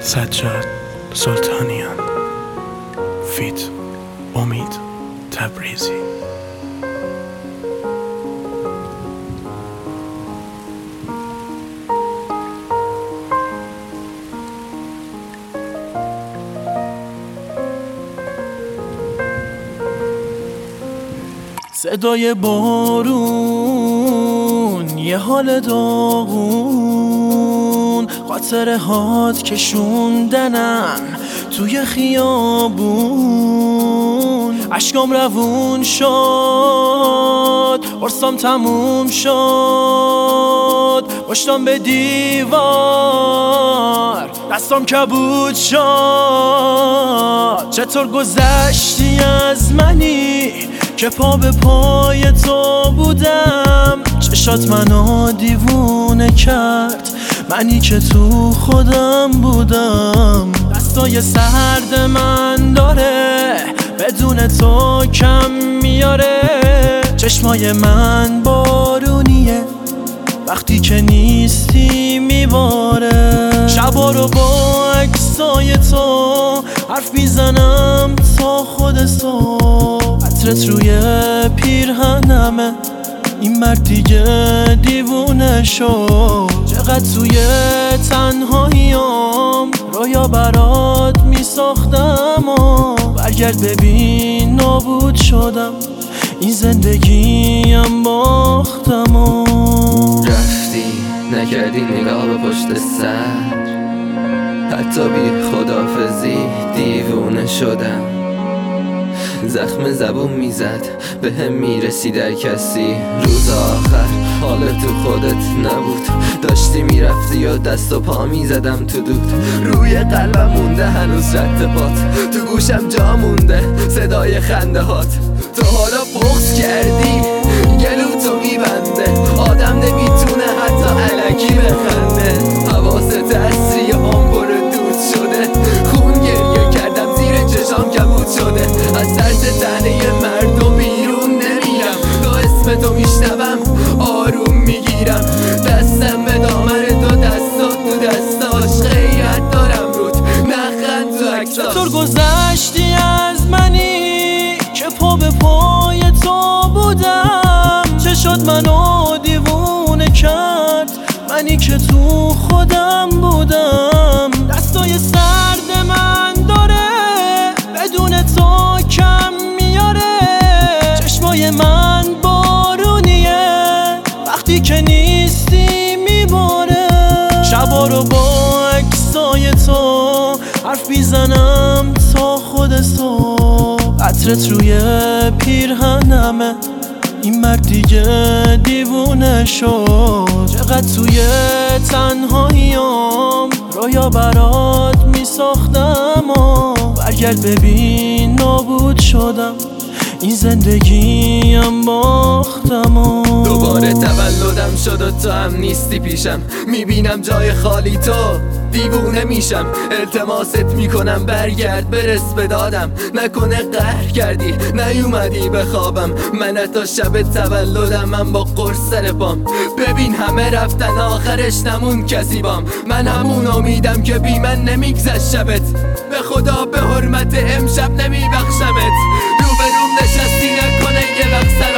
سجاد سلطانیان فیت امید تبریزی. صدای بارون، یه حال داغون، خاطره هات کشوندنم توی خیابون. عشقام روون شد، قرصام تموم شد، پشتم به دیوار، دستام کبود شد. چطور گذشتی از منی که پا به پای تو بودم؟ چشات منو دیوونه کرد، منی که تو خودم بودم. دستای سرد من داره بدون تو کم میاره، چشمای من بارونیه وقتی که نیستی میباره. شبا رو با عکسای تو حرف میزنم تا خود صبح، عطرت روی پیرهنمه، این مرد دیگه دیوونه شد. چقدر توی تنهاییام رویا برات میساختم و برگرد ببین نابود شدم، این زندگیم باختم و رفتی نکردی نگاه به پشت سر، حتی بی خدافزی دیوونه شدم. زخم زبون میزد به هم میرسی در کسی، روز آخر حالت تو خودت نبود، داشتی میرفتی و دست و پا میزدم تو دود. روی قلبم مونده هنوز رد پات، تو گوشم جا مونده صدای خنده هات. تو حالا بغض کردی گلو تو میبنده، آدم نمیتونه حتی الکی بخنده. حواست اصری آمبر دود شده، خون گریه کردم زیر چشام کبود شده. از ترس تنه مردم بیرون نمیرم، تا اسم تو میشنوم آروم میگیرم. دستم به دامن تو، دستات تو دستاش، خیلیت دارم رود نخند تو عکساش. چطور گذشتی از منی که پا به پای تو بودم؟ چه شد منو دیوونه کرد، منی که تو خودم بودم. دستای سرد من داره بدون تو کم میاره، چشمای من بارونیه وقتی که نیستی میباره. شبا رو با عکسای تو حرف میزنم تا خود صبح، عطرت روی پیرهنمه، این مرد دیگه دیوونه شد. چقدر توی تنهاییام رویا برات میساختم و برگرد ببین نابود شدم، این زندگیم باختم و دوباره تولدم شد و تو هم نیستی پیشم، میبینم جای خالی تو دیوونه میشم. التماست میکنم برگرد برس به دادم، نکنه قهر کردی نیومدی به خوابم. من تا شب تولدم من با قرص سر پام، ببین همه رفتن آخرش نمون کسی بام. من همون امیدم که بی من نمیگذشت شبت، به خدا به حرمت امشب نمیبخشمت. روبروم نشستی نکنه یه وقت